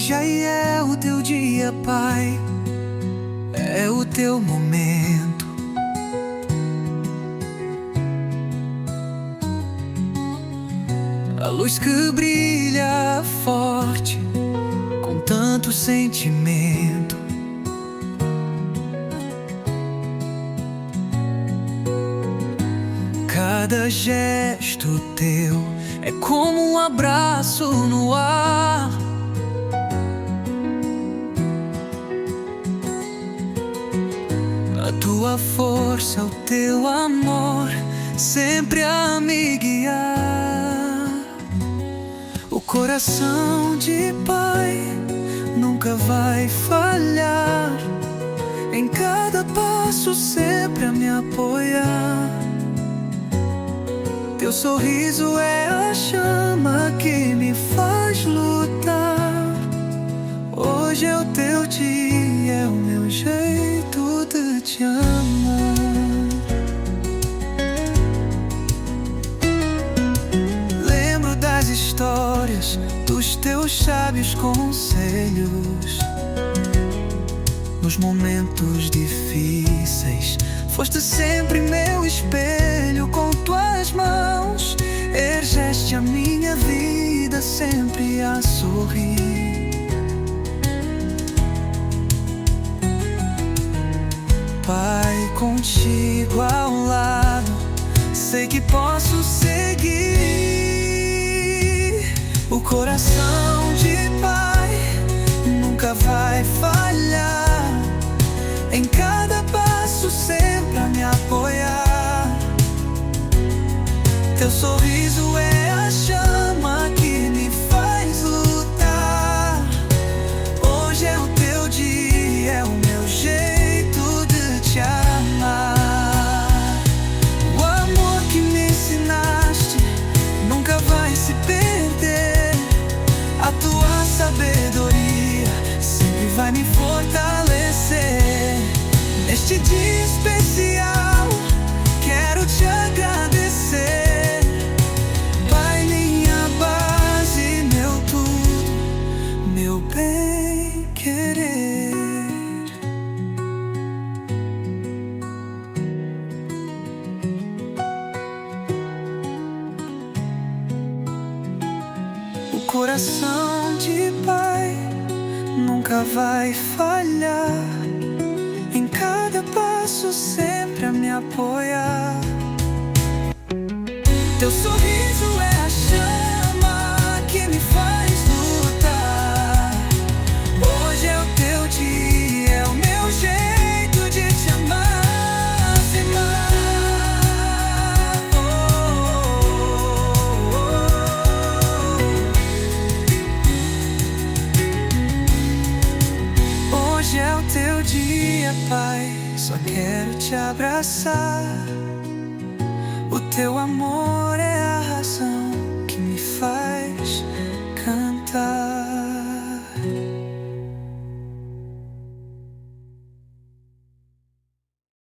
Hoje aí é o teu dia, Pai, é o teu momento. A luz que brilha forte, com tanto sentimento. Cada gesto teu é como um abraço no ar. A tua força, o teu amor, sempre a me guiar. O coração de pai nunca vai falhar, em cada passo sempre a me apoiar. Teu sorriso é a chama que me faz lutar. Hoje é o teu dia, é o meu jeito de te amar. Lembro das histórias, dos teus sábios conselhos. Nos momentos difíceis, foste sempre meu espelho. Com tuas mãos ergeste a minha vida, sempre a sorrir. Pai, contigo ao lado, sei que posso seguir. O coração de pai nunca vai falhar, em cada passo sempre a me apoiar. Teu sorriso é a chama que me faz lutar. Hoje é o teu dia, é o meu jeito de te amar. O amor que me ensinaste nunca vai se perder. A tua sabedoria sempre vai me fortalecer. Neste dia especial, quero te agradecer. Pai, minha base, meu tudo, meu bem-querer. O coração de pai nunca vai falhar, em cada passo sempre a me apoiar. Teu sorriso é a chama que me faz lutar. Hoje é o teu dia, é o meu jeito de te amar, te amar. Hoje é o teu dia, Pai, só quero te abraçar. O teu amor